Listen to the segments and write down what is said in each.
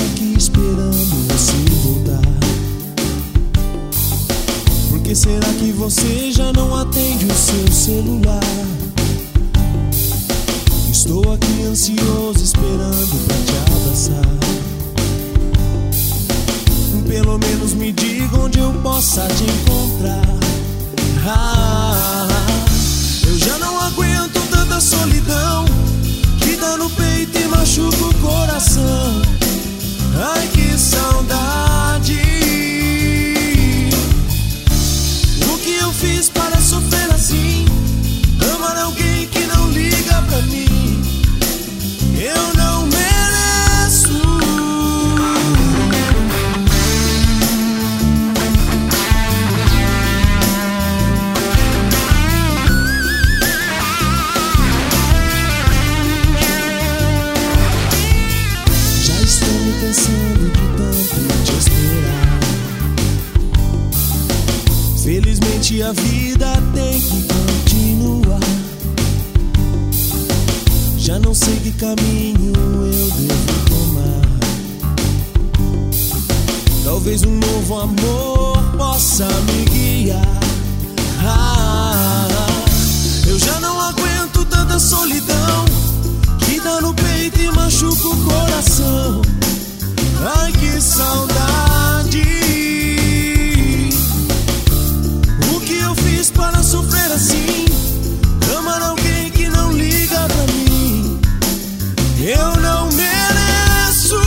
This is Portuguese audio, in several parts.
aqui esperando você voltar. Por que será que você já não atende o seu celular? Estou aqui ansioso esperando pra te abraçar. Pelo menos me diga onde eu possa te encontrar. Eu já não aguento tanta solidão que dá no peito e machuca o coração. Ai, que saudade. O que eu fiz para sofrer assim? Amar alguém que não liga pra mim. Eu não mereço. Já estou me cansando de tanto te esperar. Felizmente a vida tem que continuar. Já não sei que caminho eu devo tomar. Talvez um novo amor possa me guiar. Eu já não aguento tanta solidão que dá no peito e machuca o coração. Ai, que saudade. O que eu fiz para sofrer assim? Amar alguém que não liga pra mim. Eu não mereço.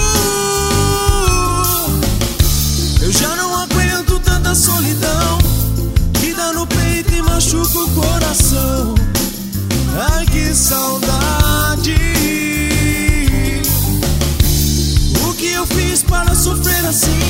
Eu já não aguento tanta solidão que dá no peito e machuca o coração. Ai, que saudade. O que eu fiz para sofrer assim?